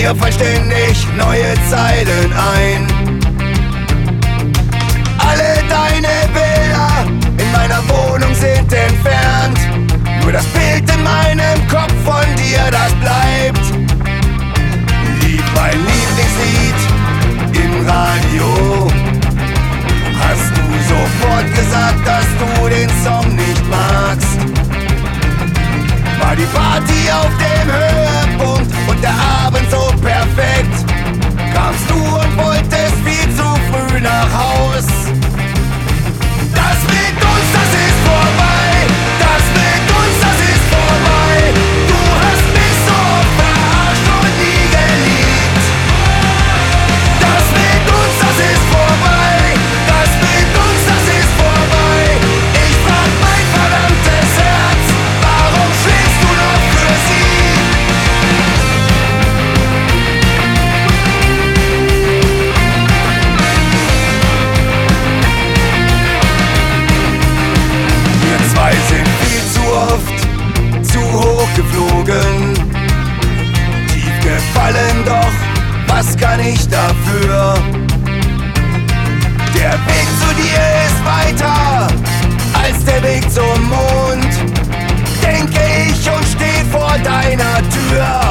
Mir fallen ständig neue Zeilen ein. Alle deine Bilder in meiner Wohnung sind entfernt. Nur das Bild in meinem Kopf von dir, das bleibt. Lieb mein Lieblingslied im Radio. Hast du sofort gesagt, dass du den Song nicht magst? War die Party auf dem Höhepunkt und der Abend so perfekt? Kamst du und wolltest viel zu früh nach Haus? Das mit uns, das ist vorbei. Das mit uns, das ist vorbei. Du hast mich so verarscht und nie geliebt. Das mit uns, das ist vorbei. Das mit uns, das ist vorbei. Ich frag mein verdammtes Herz, warum schlägst du noch für sie? Wir zwei sind viel zu oft zu hoch geflogen, tief gefallen, doch was kann ich dafür? Der Weg zu dir ist weiter als der Weg zum Mond, denke ich und steh vor deiner Tür.